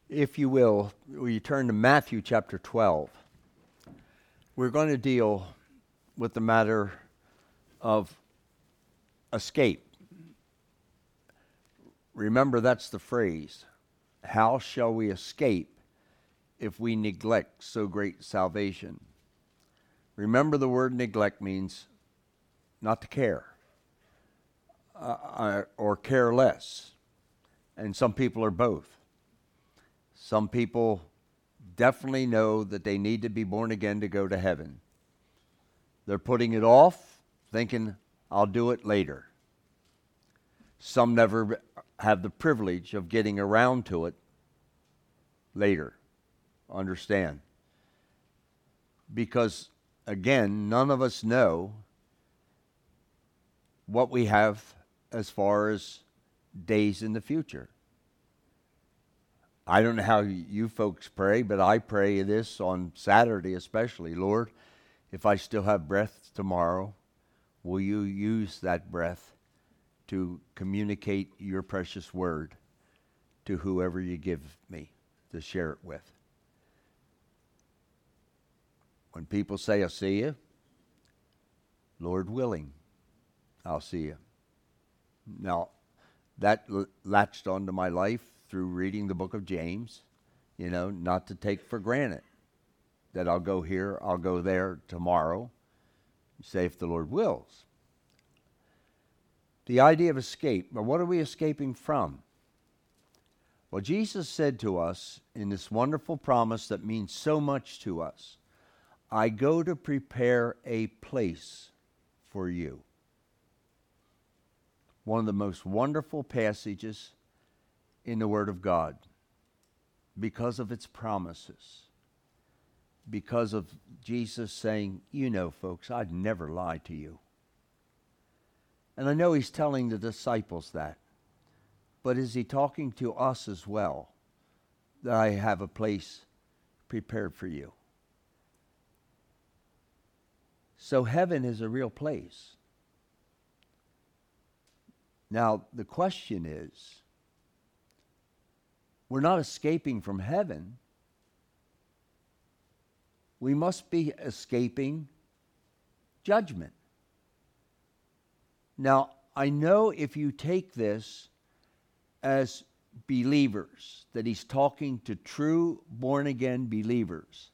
If you will you turn to Matthew chapter 12. We're going to deal with the matter of escape. Remember, that's the phrase. How shall we escape if we neglect so great salvation? Remember, the word neglect means not to care or care less. And some people are both. Some people definitely know that they need to be born again to go to heaven. They're putting it off, thinking, I'll do it later. Some never have the privilege of getting around to it later. Understand? Because, again, none of us know what we have as far as days in the future. I don't know how you folks pray, but I pray this on Saturday especially. Lord, if I still have breath tomorrow, will you use that breath to communicate your precious word to whoever you give me to share it with? When people say, I'll see you, Lord willing, I'll see you. Now, that latched onto my life through reading the book of James, not to take for granted that I'll go here, I'll go there tomorrow, say if the Lord wills. The idea of escape, but what are we escaping from? Well, Jesus said to us in this wonderful promise that means so much to us, I go to prepare a place for you. One of the most wonderful passages in the Word of God because of its promises, because of Jesus saying, folks, I'd never lie to you. And I know he's telling the disciples that, but is he talking to us as well, that I have a place prepared for you? So heaven is a real place. Now, the question is, we're not escaping from heaven. We must be escaping judgment. Now, I know if you take this as believers, that he's talking to true born-again believers,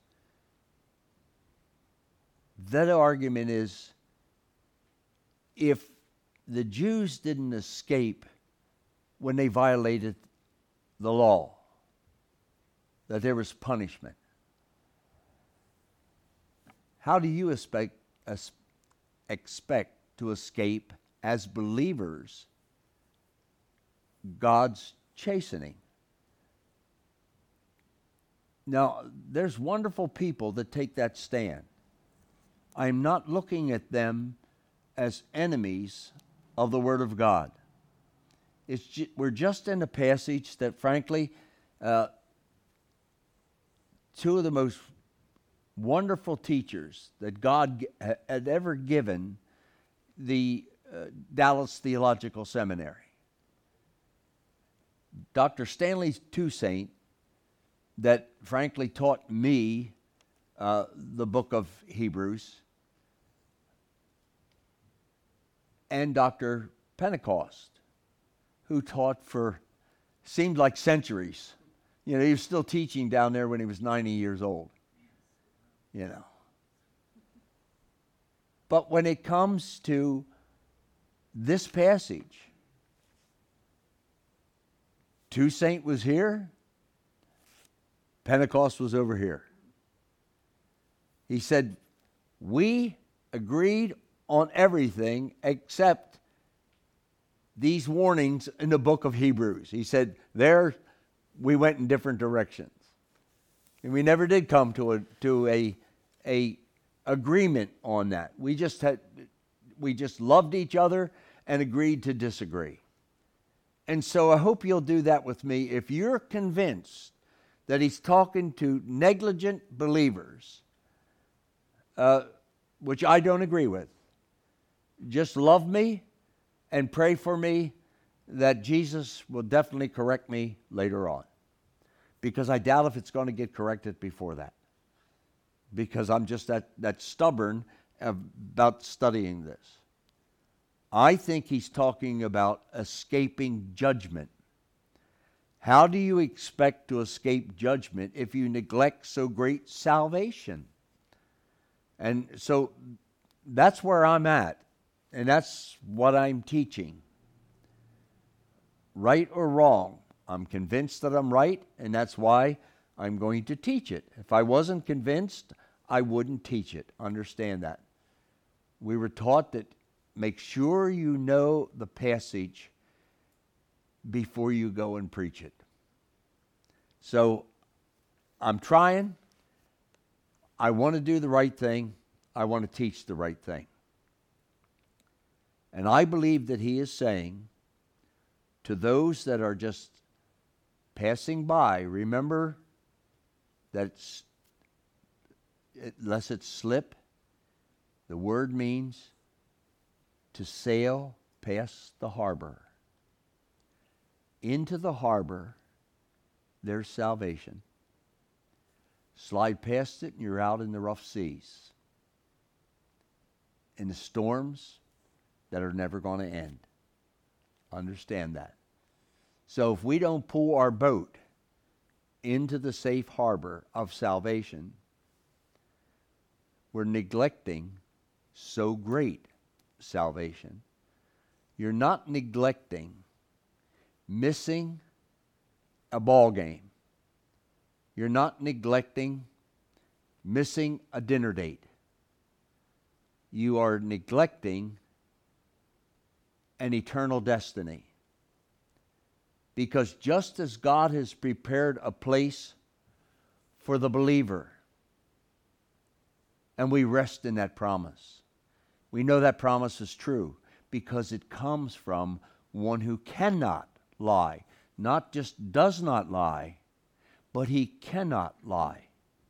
that argument is, if the Jews didn't escape when they violated the law, that there was punishment, how do you expect to escape as believers God's chastening? Now, there's wonderful people that take that stand. I'm not looking at them as enemies of the Word of God. We're just in a passage that, frankly, two of the most wonderful teachers that God had ever given the Dallas Theological Seminary, Dr. Stanley Toussaint, that frankly taught me the book of Hebrews, and Dr. Pentecost, who taught for, seemed like centuries. He was still teaching down there when he was 90 years old. But when it comes to this passage, Toussaint was here, Pentecost was over here. He said, we agreed on everything except these warnings in the book of Hebrews. He said, there we went in different directions. And we never did come to a agreement on that. We just loved each other and agreed to disagree. And so I hope you'll do that with me. If you're convinced that he's talking to negligent believers, which I don't agree with, just love me and pray for me that Jesus will definitely correct me later on. because I doubt if it's going to get corrected before that. Because I'm just that stubborn about studying this. I think he's talking about escaping judgment. How do you expect to escape judgment if you neglect so great salvation? And so that's where I'm at, and that's what I'm teaching. Right or wrong, I'm convinced that I'm right, and that's why I'm going to teach it. If I wasn't convinced, I wouldn't teach it. Understand that. We were taught that make sure you know the passage before you go and preach it. So I'm trying. I want to do the right thing. I want to teach the right thing. And I believe that he is saying to those that are just passing by, remember that unless it slip, the word means to sail past the harbor. Into the harbor, there's salvation. Slide past it and you're out in the rough seas. In the storms that are never going to end. Understand that. So if we don't pull our boat into the safe harbor of salvation, we're neglecting so great salvation. You're not neglecting missing a ball game. You're not neglecting missing a dinner date. You are neglecting an eternal destiny. Because just as God has prepared a place for the believer, and we rest in that promise, we know that promise is true because it comes from one who cannot lie. Not just does not lie, but he cannot lie.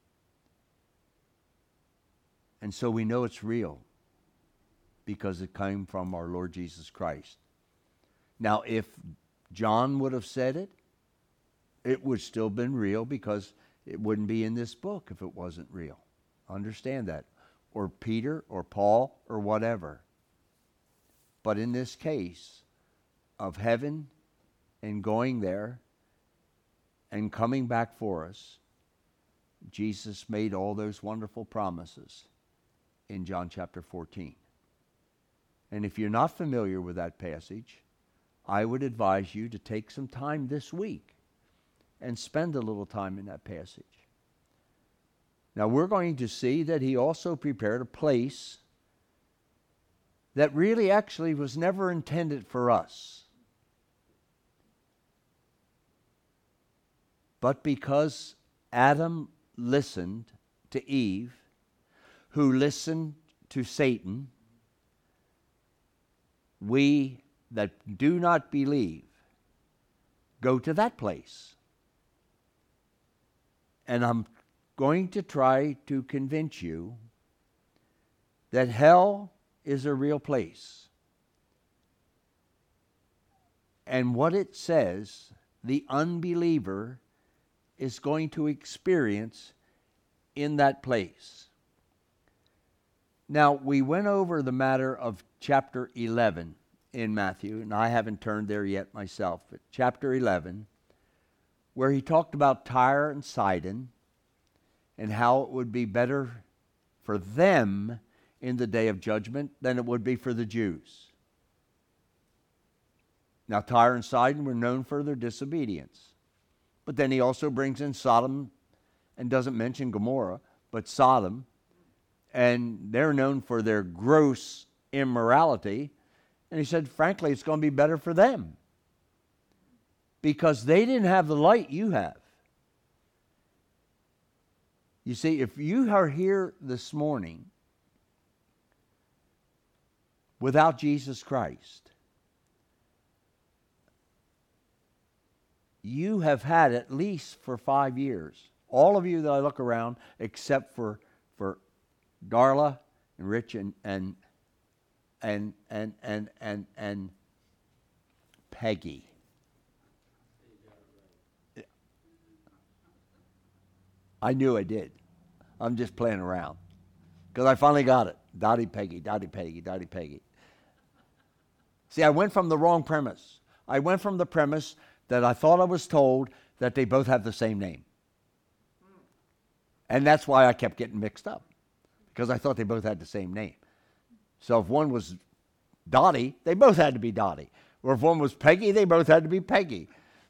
And so we know it's real because it came from our Lord Jesus Christ. Now, if John would have said it, it would still have been real because it wouldn't be in this book if it wasn't real. Understand that. Or Peter or Paul or whatever. But in this case of heaven and going there and coming back for us, Jesus made all those wonderful promises in John chapter 14. And if you're not familiar with that passage, I would advise you to take some time this week and spend a little time in that passage. Now we're going to see that he also prepared a place that really actually was never intended for us. But because Adam listened to Eve, who listened to Satan, we that do not believe go to that place. And I'm going to try to convince you that hell is a real place. And what it says, the unbeliever is going to experience in that place. Now, we went over the matter of chapter 11 in Matthew, and I haven't turned there yet myself, but chapter 11, where he talked about Tyre and Sidon and how it would be better for them in the day of judgment than it would be for the Jews. Now, Tyre and Sidon were known for their disobedience. But then he also brings in Sodom and doesn't mention Gomorrah, but Sodom. And they're known for their gross immorality. And he said, frankly, it's going to be better for them. Because they didn't have the light you have. You see, if you are here this morning without Jesus Christ, you have had at least for 5 years, all of you that I look around, except for Darla and Rich and Peggy. I knew I did. I'm just playing around. Because I finally got it. Dottie Peggy, Dottie Peggy, Dottie Peggy. See, I went from the wrong premise. I went from the premise that I thought I was told that they both have the same name. And that's why I kept getting mixed up. Because I thought they both had the same name. So if one was Dottie, they both had to be Dottie. Or if one was Peggy, they both had to be Peggy.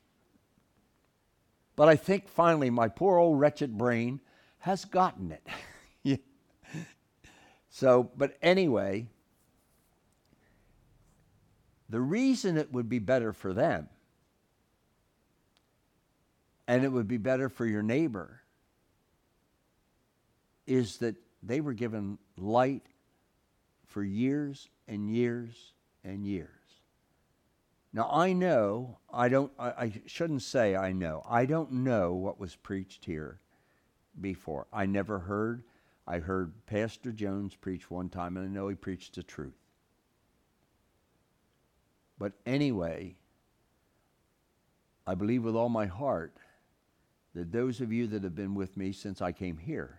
But I think finally my poor old wretched brain has gotten it. So, but anyway, the reason it would be better for them, and it would be better for your neighbor, is that they were given light for years and years and years. Now, I know, I shouldn't say I know. I don't know what was preached here before. I never heard. I heard Pastor Jones preach one time, and I know he preached the truth. But anyway, I believe with all my heart that those of you that have been with me since I came here,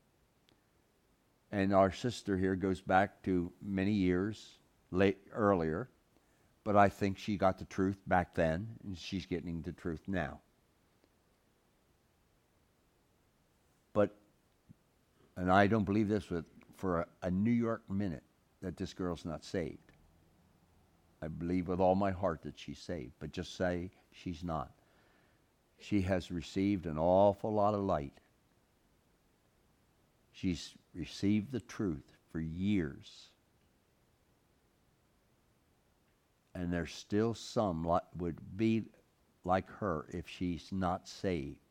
and our sister here goes back to many years earlier, but I think she got the truth back then, and she's getting the truth now. And I don't believe this for a New York minute that this girl's not saved. I believe with all my heart that she's saved, but just say she's not. She has received an awful lot of light. She's received the truth for years. And there's still some would be like her if she's not saved.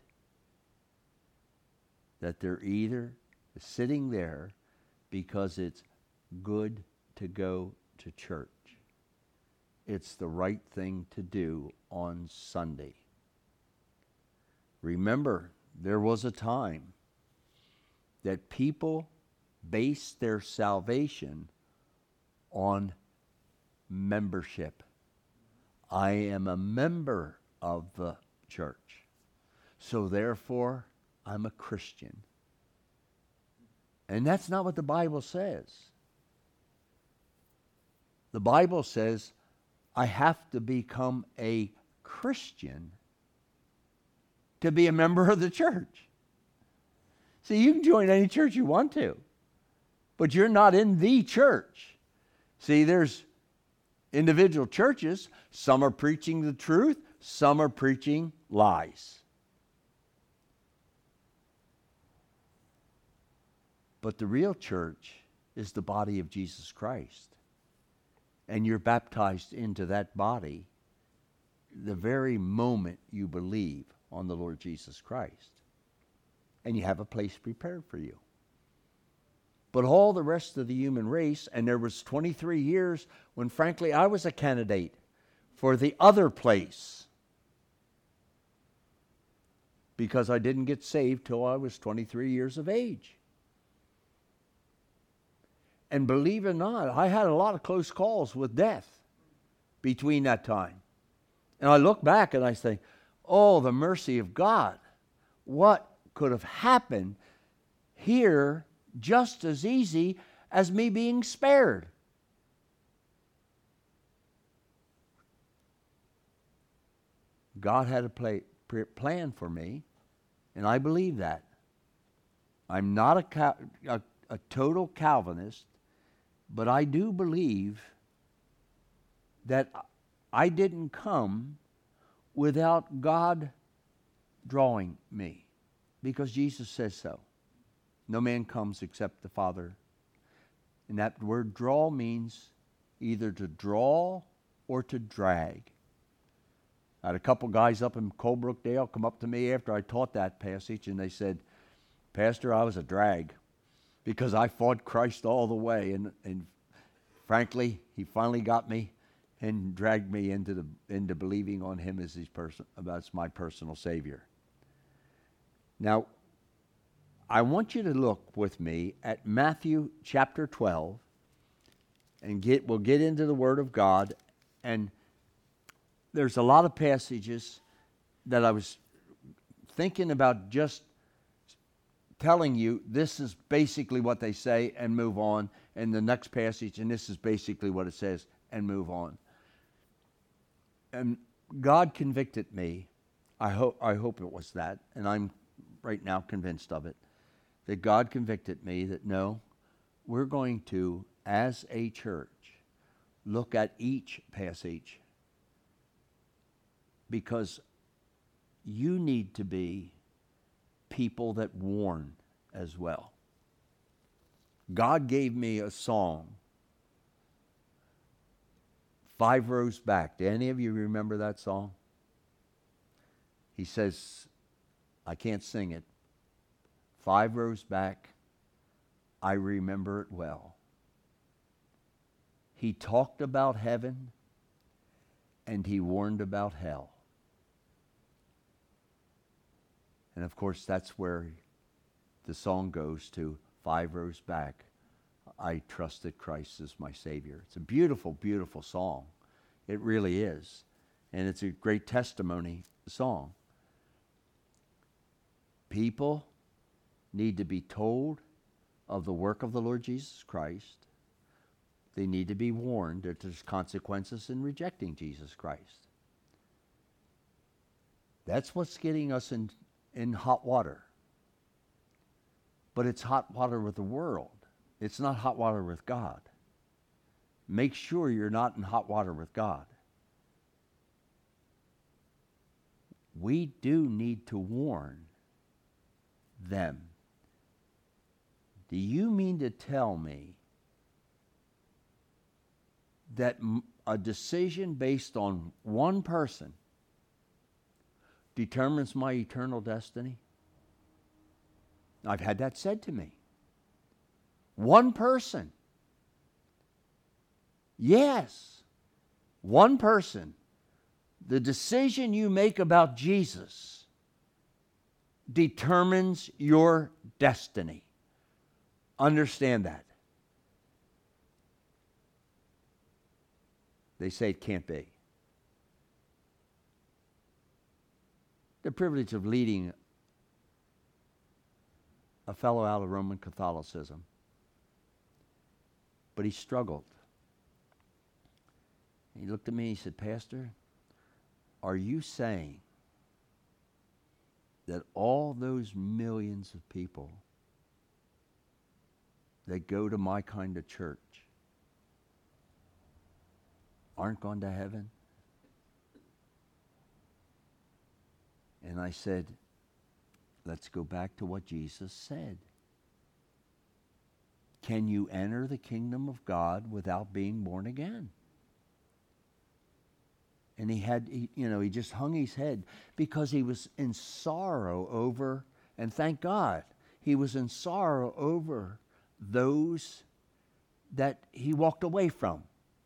That they're either sitting there because it's good to go to church. It's the right thing to do on Sunday. Remember, there was a time that people based their salvation on membership. I am a member of the church, so therefore I'm a Christian. And that's not what the Bible says. The Bible says I have to become a Christian to be a member of the church. See, you can join any church you want to, but you're not in the church. See, there's individual churches. Some are preaching the truth, some are preaching lies. But the real church is the body of Jesus Christ. And you're baptized into that body the very moment you believe on the Lord Jesus Christ. And you have a place prepared for you. But all the rest of the human race, and there was 23 years when frankly I was a candidate for the other place. Because I didn't get saved till I was 23 years of age. And believe it or not, I had a lot of close calls with death between that time. And I look back and I say, oh, the mercy of God. What could have happened here just as easy as me being spared? God had a plan for me, and I believe that. I'm not a total Calvinist, but I do believe that I didn't come without God drawing me, because Jesus says so. No man comes except the Father. And that word draw means either to draw or to drag. I had a couple guys up in Colebrookdale come up to me after I taught that passage, and they said, Pastor, I was a drag because I fought Christ all the way. And frankly, he finally got me and dragged me into believing on him as as my personal Savior. Now, I want you to look with me at Matthew chapter 12, and we'll get into the Word of God. And there's a lot of passages that I was thinking about just telling you this is basically what they say and move on, and the next passage, and this is basically what it says and move on. And God convicted me. I hope it was that, and I'm right now convinced of it, that God convicted me that no, we're going to, as a church, look at each passage, because you need to be people that warn as well. God gave me a song, 5 rows back. Do any of you remember that song? He says, I can't sing it. 5 rows back, I remember it well. He talked about heaven and he warned about hell. And of course, that's where the song goes to, 5 rows back, I trusted Christ as my Savior. It's a beautiful, beautiful song. It really is. And it's a great testimony song. People need to be told of the work of the Lord Jesus Christ. They need to be warned that there's consequences in rejecting Jesus Christ. That's what's getting us in hot water. But it's hot water with the world. It's not hot water with God. Make sure you're not in hot water with God. We do need to warn them. Do you mean to tell me that a decision based on one person determines my eternal destiny? I've had that said to me. One person. Yes, one person. The decision you make about Jesus determines your destiny. Understand that. They say it can't be. The privilege of leading a fellow out of Roman Catholicism. But he struggled. He looked at me and he said, Pastor, are you saying that all those millions of people that go to my kind of church aren't going to heaven? And I said, let's go back to what Jesus said. Can you enter the kingdom of God without being born again? And he just hung his head because he was in sorrow over, and thank God, he was in sorrow over those that he walked away from.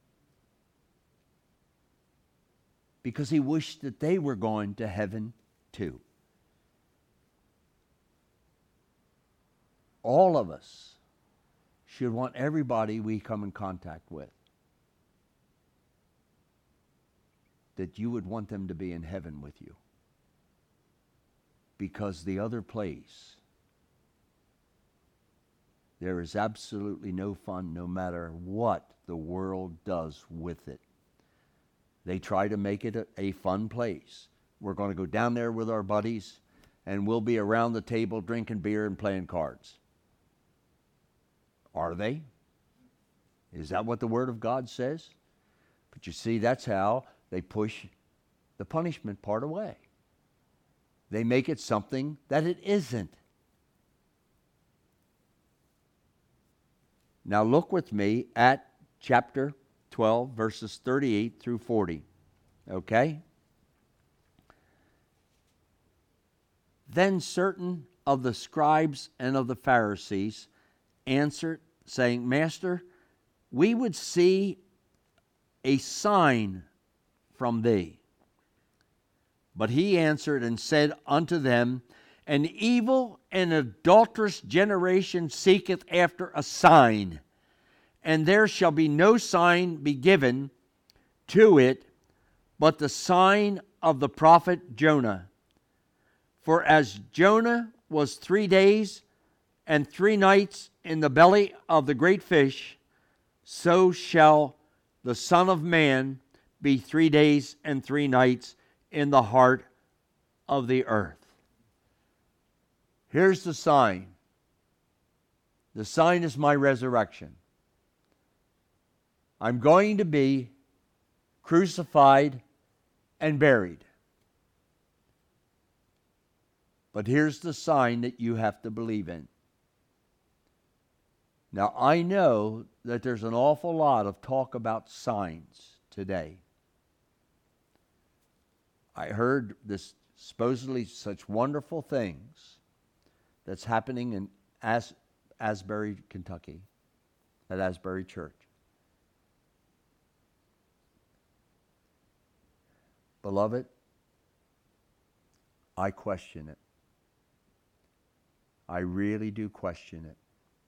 Because he wished that they were going to heaven too. All of us should want everybody we come in contact with, that you would want them to be in heaven with you. Because the other place, there is absolutely no fun no matter what the world does with it. They try to make it a fun place. We're going to go down there with our buddies and we'll be around the table drinking beer and playing cards. Are they? Is that what the Word of God says? But you see, that's how they push the punishment part away. They make it something that it isn't. Now look with me at chapter 12, verses 38 through 40. Okay? Then certain of the scribes and of the Pharisees answered, saying, Master, we would see a sign from thee. But he answered and said unto them, An evil and adulterous generation seeketh after a sign, and there shall be no sign be given to it, but the sign of the prophet Jonah. For as Jonah was 3 days and 3 nights in the belly of the great fish, so shall the Son of Man be 3 days and 3 nights in the heart of the earth. Here's the sign. The sign is my resurrection. I'm going to be crucified and buried. But here's the sign that you have to believe in. Now, I know that there's an awful lot of talk about signs today. I heard this supposedly such wonderful things that's happening in Asbury, Kentucky, at Asbury Church. Beloved, I question it. I really do question it.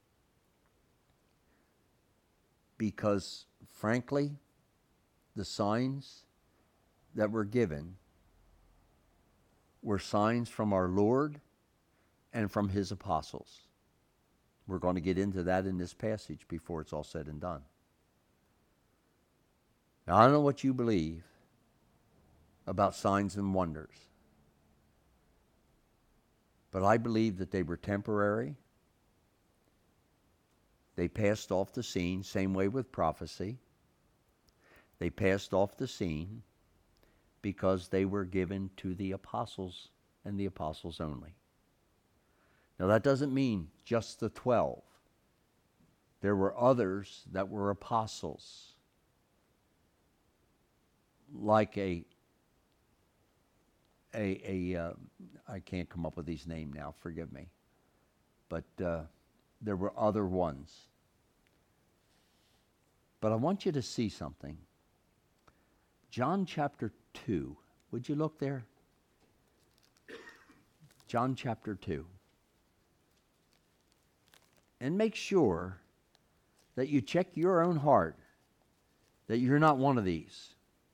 Because, frankly, the signs that were given were signs from our Lord and from His apostles. We're going to get into that in this passage before it's all said and done. Now, I don't know what you believe about signs and wonders, but I believe that they were temporary. They passed off the scene, same way with prophecy. They passed off the scene because they were given to the apostles and the apostles only. Now, that doesn't mean just the 12. There were others that were apostles, like I can't come up with his name now, forgive me. But there were other ones. But I want you to see something. John chapter 2. Would you look there? John chapter 2. And make sure that you check your own heart that you're not one of these.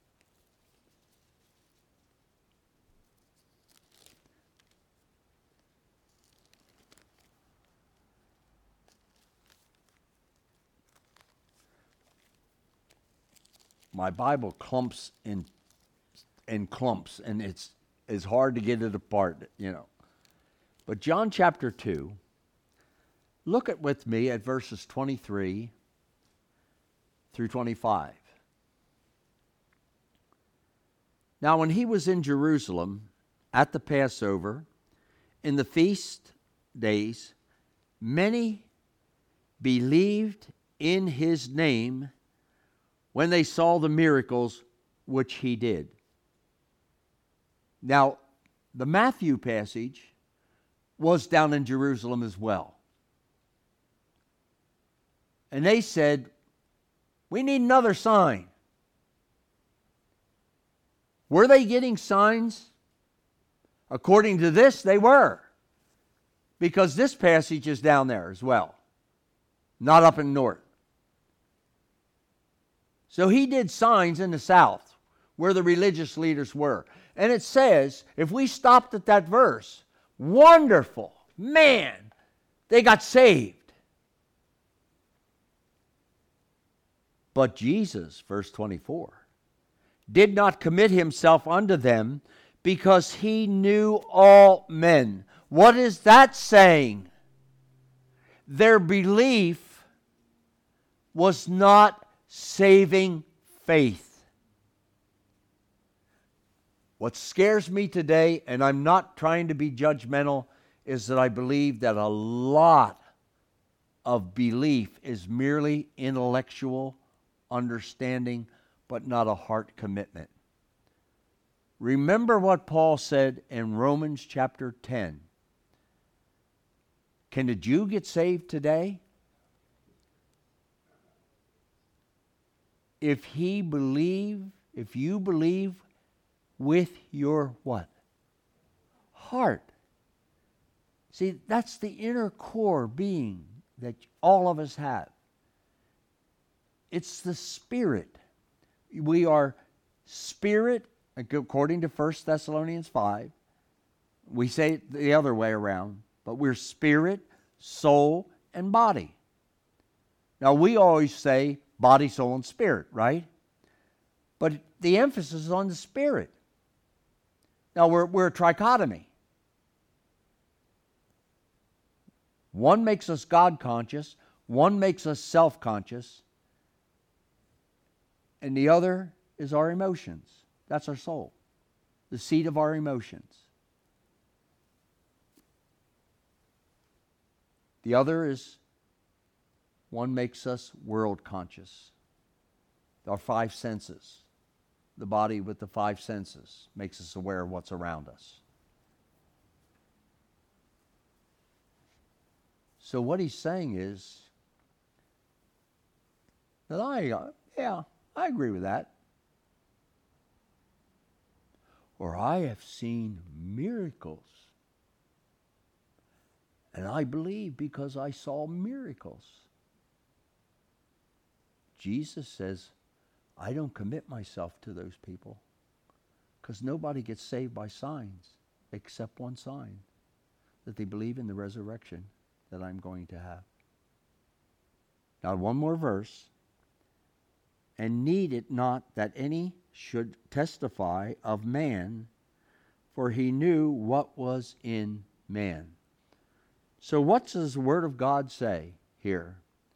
My Bible clumps in clumps, and it's hard to get it apart, you know. But John chapter 2, look at with me at verses 23 through 25. Now, when he was in Jerusalem at the Passover, in the feast days, many believed in his name when they saw the miracles which he did. Now, the Matthew passage was down in Jerusalem as well. And they said, we need another sign. Were they getting signs? According to this, they were. Because this passage is down there as well. Not up in north. So he did signs in the south where the religious leaders were. And it says, if we stopped at that verse, wonderful, man, they got saved. But Jesus, verse 24, did not commit himself unto them because he knew all men. What is that saying? Their belief was not saving faith. What scares me today, and I'm not trying to be judgmental, is that I believe that a lot of belief is merely intellectual understanding, but not a heart commitment. Remember what Paul said in Romans chapter 10. Can a Jew get saved today? If you believe with your what? Heart. See, that's the inner core being that all of us have. It's the spirit. We are spirit, according to 1 Thessalonians 5. We say it the other way around, but we're spirit, soul, and body. Now, we always say body, soul, and spirit, right? But the emphasis is on the spirit. Now, we're a trichotomy. One makes us God-conscious, one makes us self-conscious, and the other is our emotions. That's our soul, the seat of our emotions. The other is one makes us world-conscious, our five senses. The body with the five senses makes us aware of what's around us. So what he's saying is that I agree with that. Or I have seen miracles. And I believe because I saw miracles. Jesus says, I don't commit myself to those people because nobody gets saved by signs except one sign, that they believe in the resurrection that I'm going to have. Now, one more verse. And need it not that any should testify of man, for he knew what was in man. So what does the Word of God say here?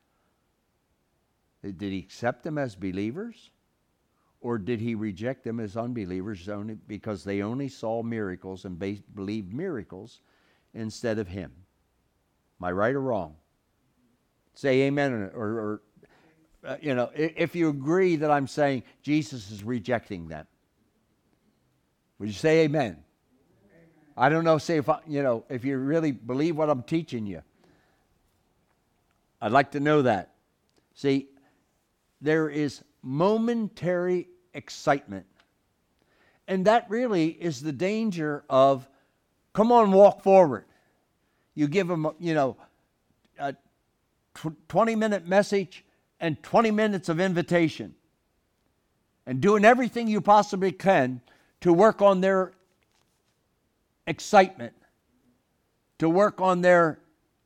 Did he accept them as believers? Or did he reject them as unbelievers only because they only saw miracles and believed miracles instead of him? Am I right or wrong? Say amen, or if you agree that I'm saying Jesus is rejecting them. Would you say amen? Amen. I don't know, say if you really believe what I'm teaching you. I'd like to know that. See, there is momentary excitement. And that really is the danger of, come on, walk forward. You give them, a 20-minute message and 20 minutes of invitation. And doing everything you possibly can to work on their excitement, to work on their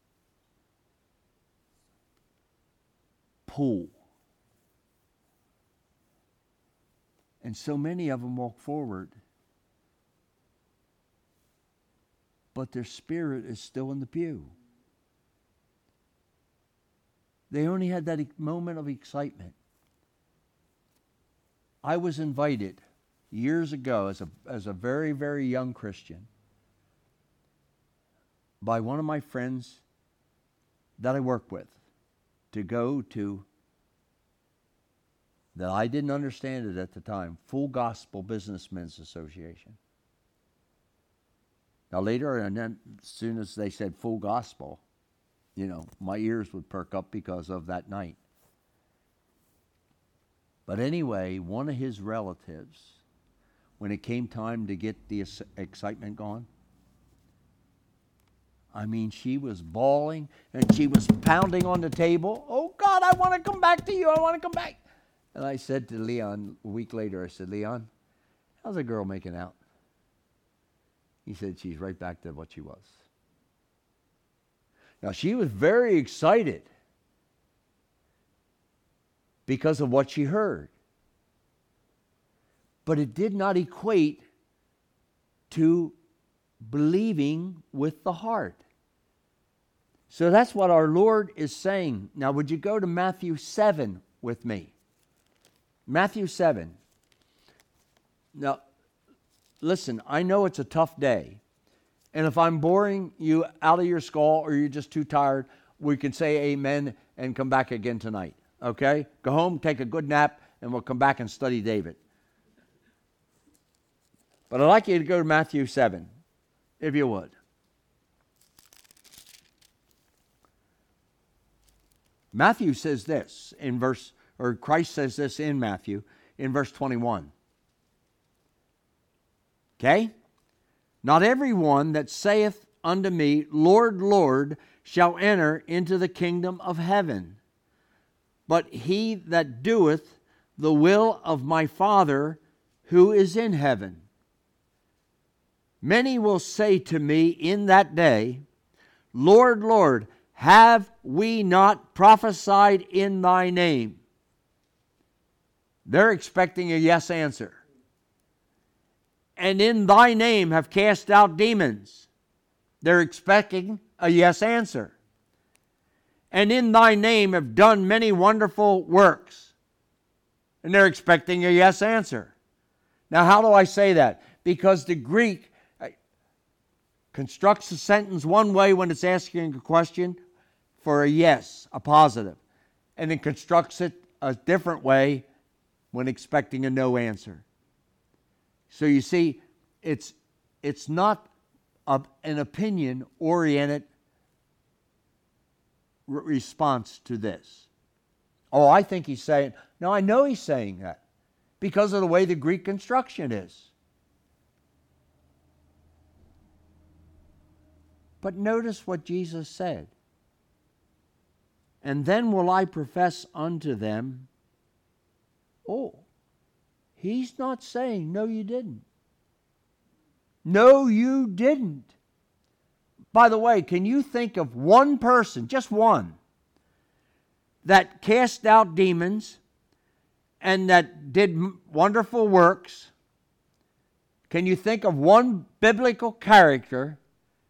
pull. And so many of them walk forward, but their spirit is still in the pew. They only had that moment of excitement. I was invited years ago as a very, very young Christian by one of my friends that I work with to go to, that I didn't understand it at the time, Full Gospel Businessmen's Association. Now later, and then as soon as they said Full Gospel, my ears would perk up because of that night. But anyway, one of his relatives, when it came time to get the excitement gone, she was bawling and she was pounding on the table. Oh God, I want to come back to you. I want to come back. And I said to Leon a week later, I said, Leon, how's the girl making out? He said, she's right back to what she was. Now, she was very excited because of what she heard. But it did not equate to believing with the heart. So that's what our Lord is saying. Now, would you go to Matthew 7 with me? Matthew 7. Now, listen, I know it's a tough day. And if I'm boring you out of your skull or you're just too tired, we can say amen and come back again tonight. Okay? Go home, take a good nap, and we'll come back and study David. But I'd like you to go to Matthew 7, if you would. Matthew says this in Christ says this in Matthew in verse 21. Okay? Not everyone that saith unto me, Lord, Lord, shall enter into the kingdom of heaven, but he that doeth the will of my Father who is in heaven. Many will say to me in that day, Lord, Lord, have we not prophesied in thy name? They're expecting a yes answer. And in thy name have cast out demons. They're expecting a yes answer. And in thy name have done many wonderful works. And they're expecting a yes answer. Now, how do I say that? Because the Greek constructs a sentence one way when it's asking a question for a yes, a positive, and then constructs it a different way when expecting a no answer. So you see, it's not an opinion-oriented response to this. Oh, I think he's saying, no, I know he's saying that because of the way the Greek construction is. But notice what Jesus said. And then will I profess unto them, oh, he's not saying, no, you didn't. No, you didn't. By the way, can you think of one person, just one, that cast out demons and that did wonderful works? Can you think of one biblical character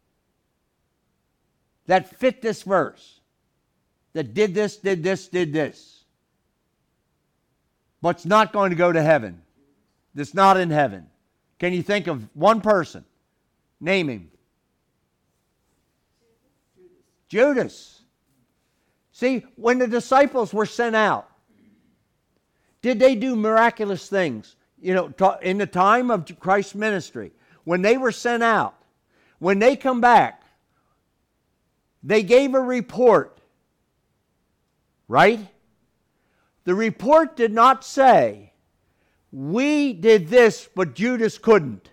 that fit this verse, that did this, but's not going to go to heaven, that's not in heaven? Can you think of one person? Name him. Judas. See, when the disciples were sent out, did they do miraculous things? You know, in the time of Christ's ministry, when they were sent out, when they come back, they gave a report, right? The report did not say, we did this, but Judas couldn't.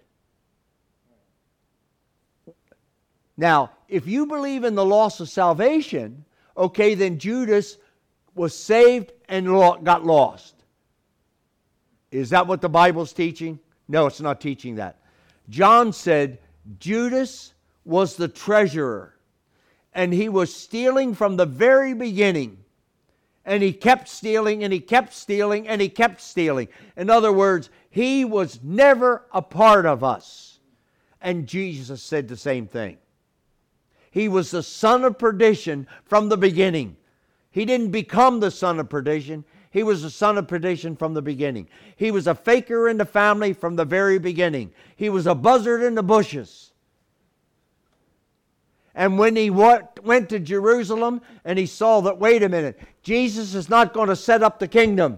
Now, if you believe in the loss of salvation, okay, then Judas was saved and got lost. Is that what the Bible's teaching? No, it's not teaching that. John said Judas was the treasurer, and he was stealing from the very beginning. And he kept stealing, and he kept stealing, and he kept stealing. In other words, he was never a part of us. And Jesus said the same thing. He was the son of perdition from the beginning. He didn't become the son of perdition. He was the son of perdition from the beginning. He was a faker in the family from the very beginning. He was a buzzard in the bushes. And when he went to Jerusalem and he saw that, wait a minute, Jesus is not going to set up the kingdom.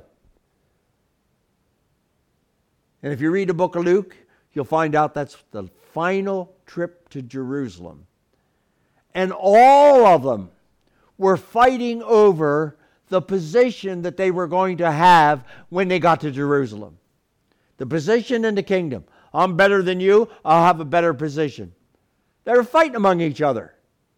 And if you read the book of Luke, you'll find out that's the final trip to Jerusalem. And all of them were fighting over the position that they were going to have when they got to Jerusalem. The position in the kingdom. I'm better than you, I'll have a better position. They were fighting among each other.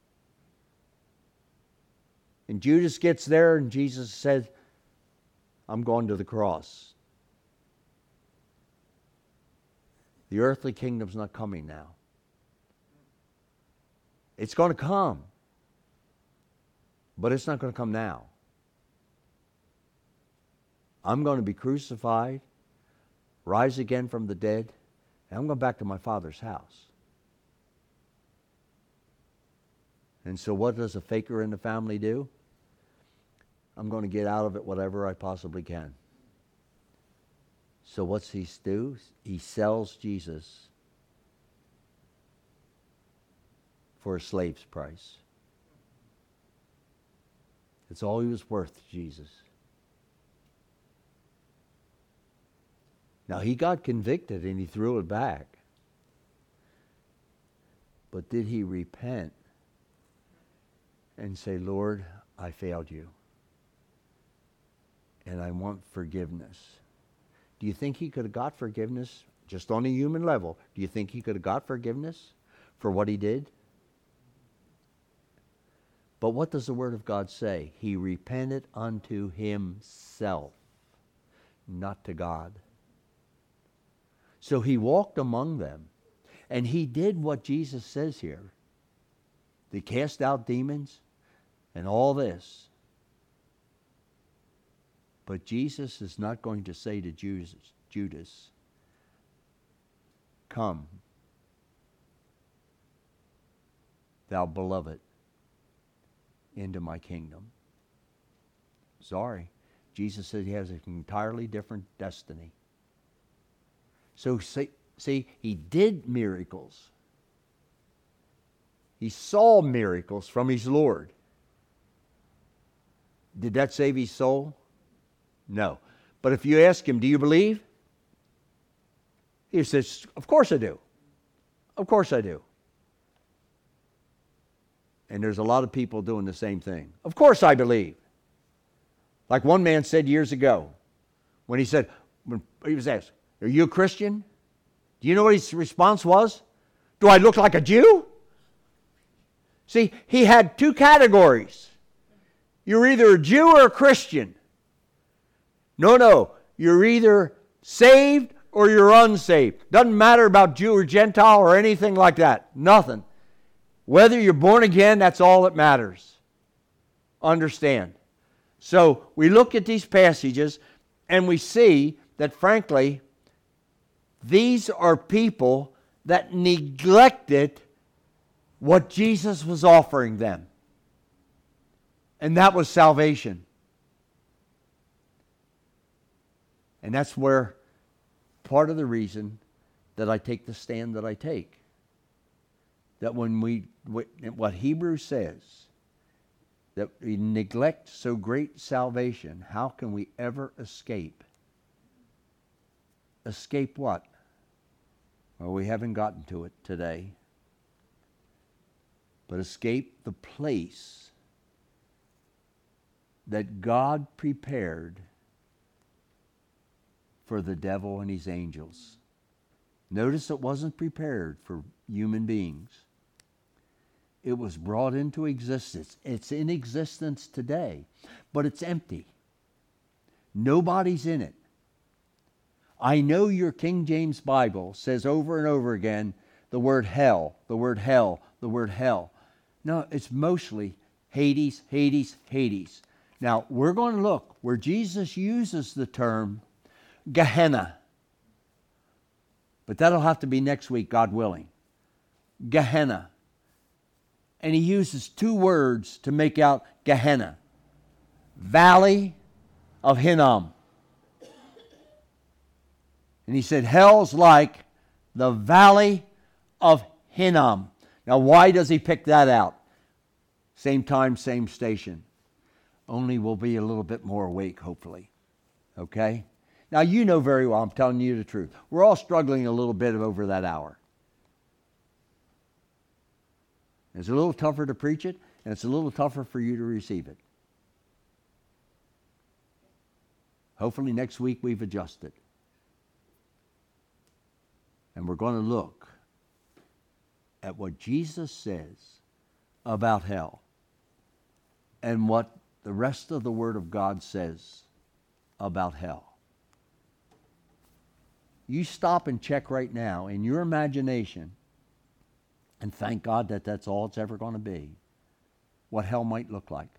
And Judas gets there and Jesus said, I'm going to the cross. The earthly kingdom's not coming now. It's going to come. But it's not going to come now. I'm going to be crucified, rise again from the dead, and I'm going back to my Father's house. And so what does a faker in the family do? I'm going to get out of it whatever I possibly can. So what's he do? He sells Jesus for a slave's price. It's all he was worth to Jesus. Now, he got convicted and he threw it back. But did he repent and say, Lord, I failed you, and I want forgiveness? Do you think he could have got forgiveness just on a human level? Do you think he could have got forgiveness for what he did? But what does the Word of God say? He repented unto himself, not to God. So he walked among them, and he did what Jesus says here. They cast out demons. and all this. But Jesus is not going to say to Judas, come, thou beloved, into my kingdom. Sorry. Jesus said he has an entirely different destiny. So see, he did miracles. He saw miracles from his Lord. Did that save his soul? No. But if you ask him, do you believe? He says, of course I do. Of course I do. And there's a lot of people doing the same thing. Of course I believe. Like one man said years ago, when he was asked, are you a Christian? Do you know what his response was? Do I look like a Jew? See, he had two categories. You're either a Jew or a Christian. No, you're either saved or you're unsaved. Doesn't matter about Jew or Gentile or anything like that. Nothing. Whether you're born again, that's all that matters. Understand. So we look at these passages and we see that, frankly, these are people that neglected what Jesus was offering them. And that was salvation. And that's where part of the reason that I take the stand that I take. That when what Hebrews says, that we neglect so great salvation, how can we ever escape? Escape what? Well, we haven't gotten to it today. But escape the place that God prepared for the devil and his angels. Notice it wasn't prepared for human beings. It was brought into existence. It's in existence today, but it's empty. Nobody's in it. I know your King James Bible says over and over again the word hell, the word hell, the word hell. No, it's mostly Hades, Hades, Hades. Now, we're going to look where Jesus uses the term Gehenna. But that'll have to be next week, God willing. Gehenna. And he uses two words to make out Gehenna. Valley of Hinnom. And he said, hell's like the valley of Hinnom. Now, why does he pick that out? Same time, same station. Only we'll be a little bit more awake, hopefully. Okay? Now, you know very well, I'm telling you the truth. We're all struggling a little bit over that hour. It's a little tougher to preach it, and it's a little tougher for you to receive it. Hopefully next week we've adjusted. And we're going to look at what Jesus says about hell and what the rest of the Word of God says about hell. You stop and check right now in your imagination, and thank God that that's all it's ever going to be, what hell might look like.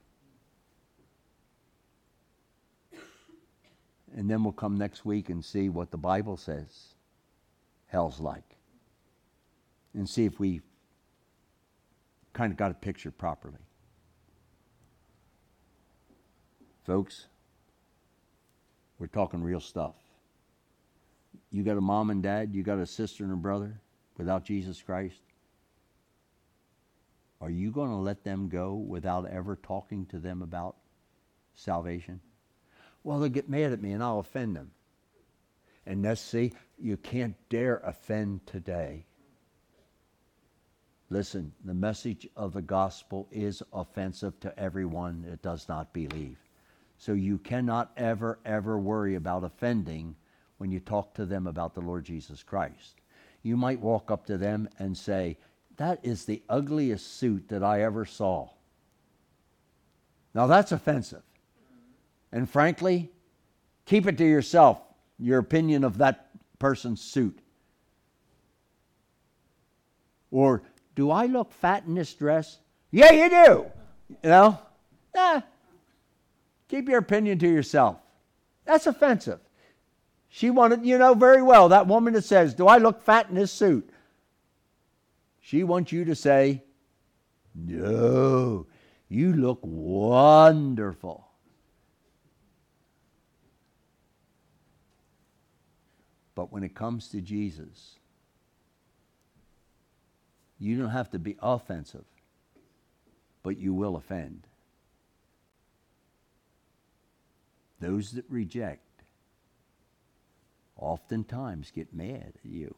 And then we'll come next week and see what the Bible says hell's like. And see if we kind of got a picture properly. Folks, we're talking real stuff. You got a mom and dad, you got a sister and a brother without Jesus Christ. Are you going to let them go without ever talking to them about salvation? Well, they'll get mad at me and I'll offend them. And let's see, you can't dare offend today. Listen, the message of the gospel is offensive to everyone that does not believe. So you cannot ever worry about offending when you talk to them about the Lord Jesus Christ. You might walk up to them and say, that is the ugliest suit that I ever saw. Now that's offensive. And frankly, keep it to yourself, your opinion of that person's suit. Or, do I look fat in this dress? Yeah, you do. You know, Keep your opinion to yourself. That's offensive. She wanted, you know very well, that woman that says, do I look fat in this suit? She wants you to say, no, you look wonderful. But when it comes to Jesus, you don't have to be offensive, but you will offend. Those that reject oftentimes get mad at you.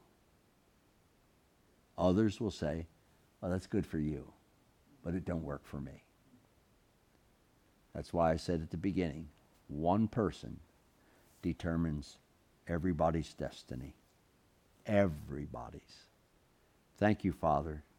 Others will say, well, that's good for you, but it don't work for me. That's why I said at the beginning, one person determines everybody's destiny. Everybody's. Thank you, Father.